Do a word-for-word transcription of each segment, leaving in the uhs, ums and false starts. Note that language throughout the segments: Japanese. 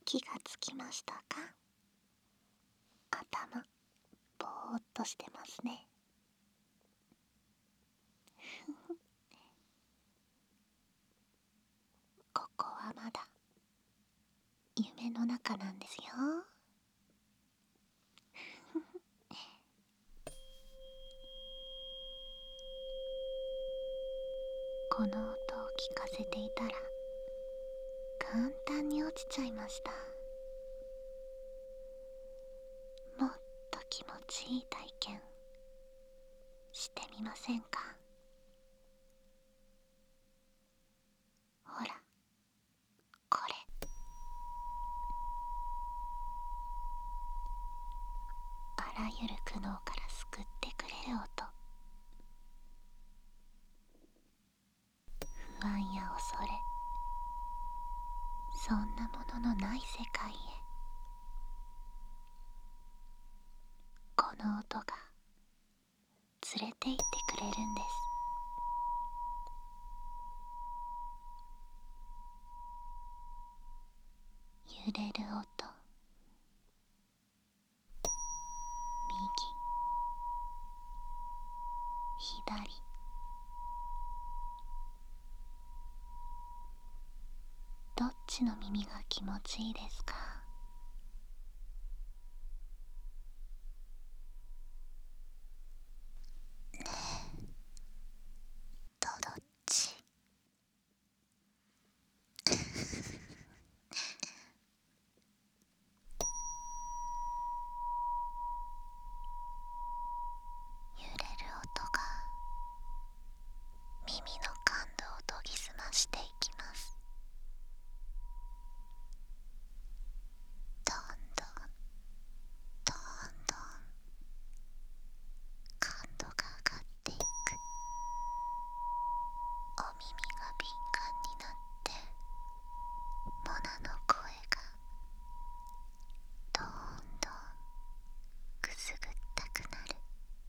気がつきましたか？頭ぼーっとしてますね。ここはまだ夢の中なんですよ。この音を聞かせていたら簡単に落ちちゃいました。もっと気持ちいい体験してみませんか？ほら、これ。あらゆる苦悩から救ってくれる音。不安や恐れ、そんなもののない世界へ、この音が連れて行ってくれるんです。揺れる音、右、左、どっちの耳が気持ちいいですか？ねえ、どどっち？揺れる音が耳の感動を研ぎ澄ましていきます。どんどんどんどん感度が上がっていく。お耳が敏感になってモナの声がどんどんくすぐったくなる。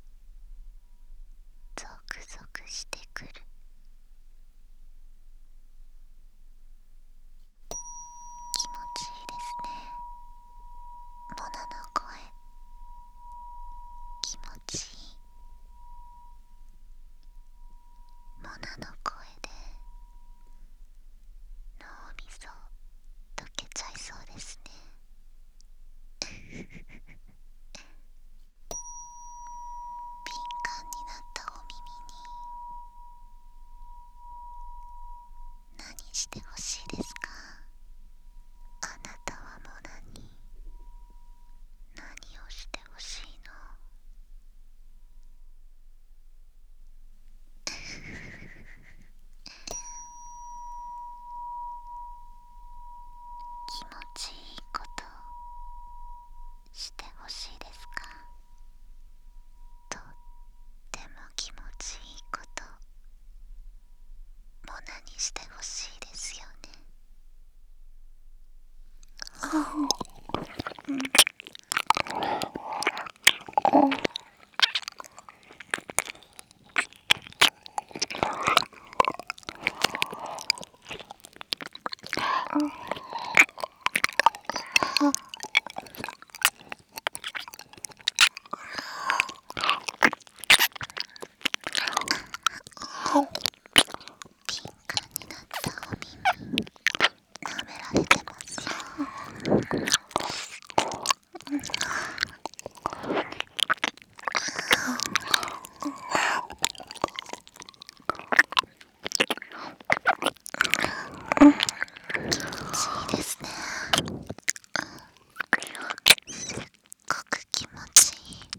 ゾクゾクしてくる。気持ちいいですね。モナの声気持ちいい。モナの声で脳みそ溶けちゃいそうですね。敏感になったお耳に何してほしいですか？あなたはモナに何をしてほしいの？気持ちいいことしてほしいですか？とっても気持ちいいことモナにしてほしいですよね。敏感になったお耳舐められてますよ。気持ちいいですね。すっごく気持ちいい。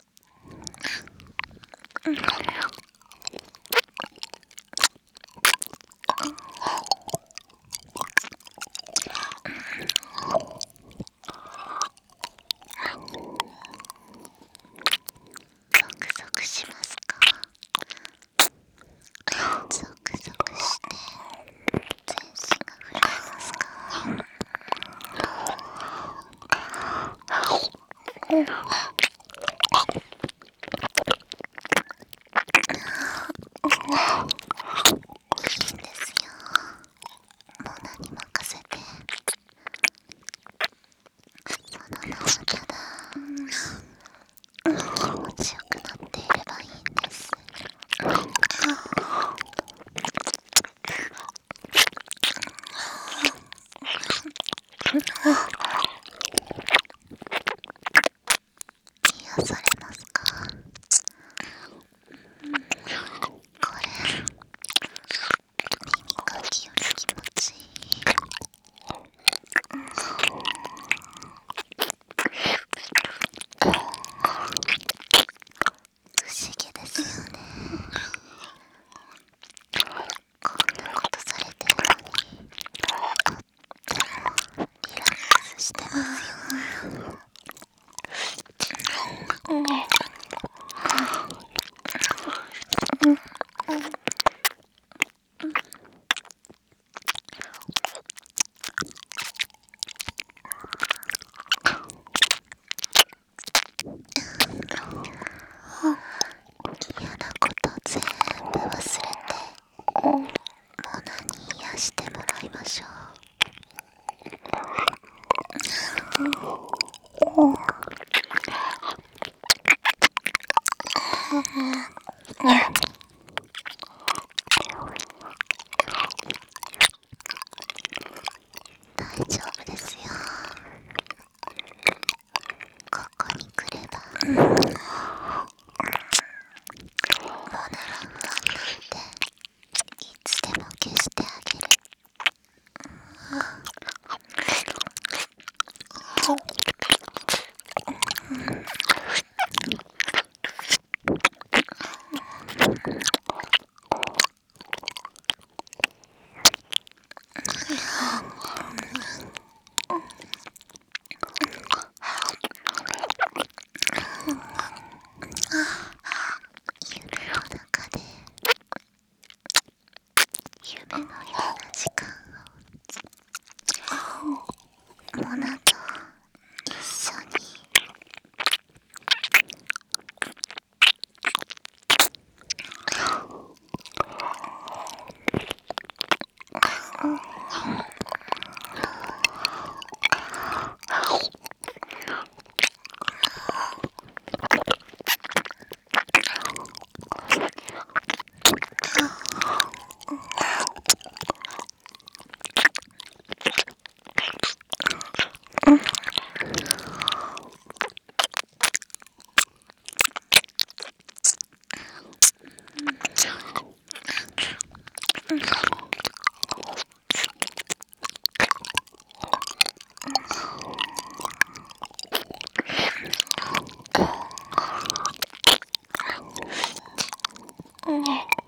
ゾクゾクしますか？ゾクゾクして全身が震えますか？いいんですよ。モナに任せてね